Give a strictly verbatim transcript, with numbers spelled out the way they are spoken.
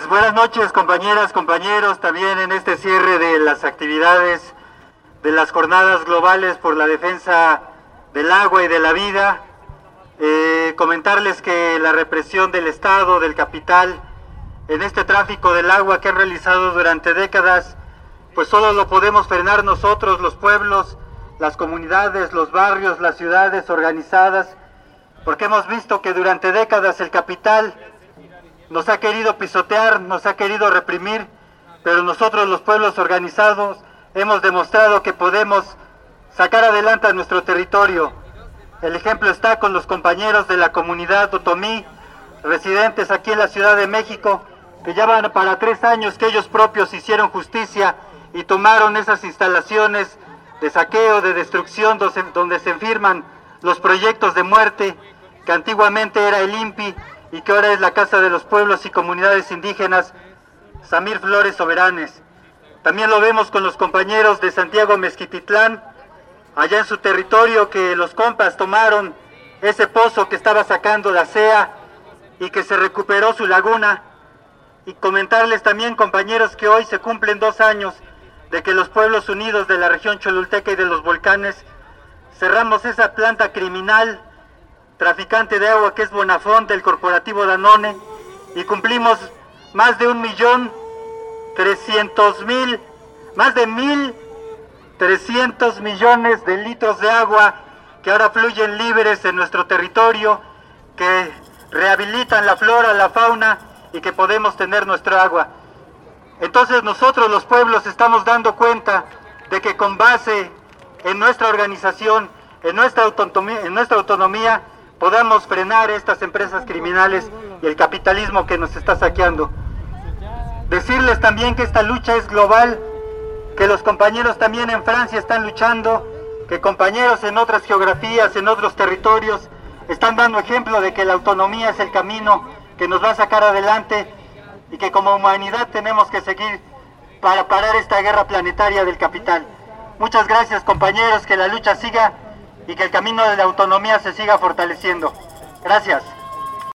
buenas noches, compañeras, compañeros, también en este cierre de las actividades de las jornadas globales por la defensa del agua y de la vida. Eh, comentarles que la represión del Estado, del capital, en este tráfico del agua que han realizado durante décadas, pues solo lo podemos frenar nosotros, los pueblos, las comunidades, los barrios, las ciudades organizadas, porque hemos visto que durante décadas el capital nos ha querido pisotear, nos ha querido reprimir, pero nosotros los pueblos organizados hemos demostrado que podemos sacar adelante a nuestro territorio. El ejemplo está con los compañeros de la comunidad otomí, residentes aquí en la Ciudad de México, que ya van para tres años que ellos propios hicieron justicia y tomaron esas instalaciones de saqueo, de destrucción, donde se firman los proyectos de muerte, que antiguamente era el I N P I y que ahora es la Casa de los Pueblos y Comunidades Indígenas Samir Flores Soberanes. También lo vemos con los compañeros de Santiago Mezquititlán, allá en su territorio, que los compas tomaron ese pozo que estaba sacando la C E A y que se recuperó su laguna. Y comentarles también, compañeros, que hoy se cumplen dos años de que los pueblos unidos de la región cholulteca y de los volcanes cerramos esa planta criminal, traficante de agua que es Bonafont, del corporativo Danone, y cumplimos más de un millón trescientos mil, más de mil trescientos millones de litros de agua que ahora fluyen libres en nuestro territorio, que rehabilitan la flora, la fauna y que podemos tener nuestra agua. Entonces nosotros los pueblos estamos dando cuenta de que con base en nuestra organización, en nuestra autonomía, en nuestra autonomía, podamos frenar estas empresas criminales y el capitalismo que nos está saqueando. Decirles también que esta lucha es global, que los compañeros también en Francia están luchando, que compañeros en otras geografías, en otros territorios, están dando ejemplo de que la autonomía es el camino que nos va a sacar adelante y que como humanidad tenemos que seguir para parar esta guerra planetaria del capital. Muchas gracias, compañeros, que la lucha siga y que el camino de la autonomía se siga fortaleciendo. Gracias.